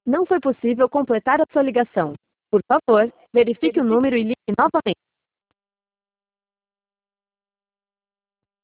Não foi possível completar a sua ligação. Por favor, verifique o número e ligue novamente.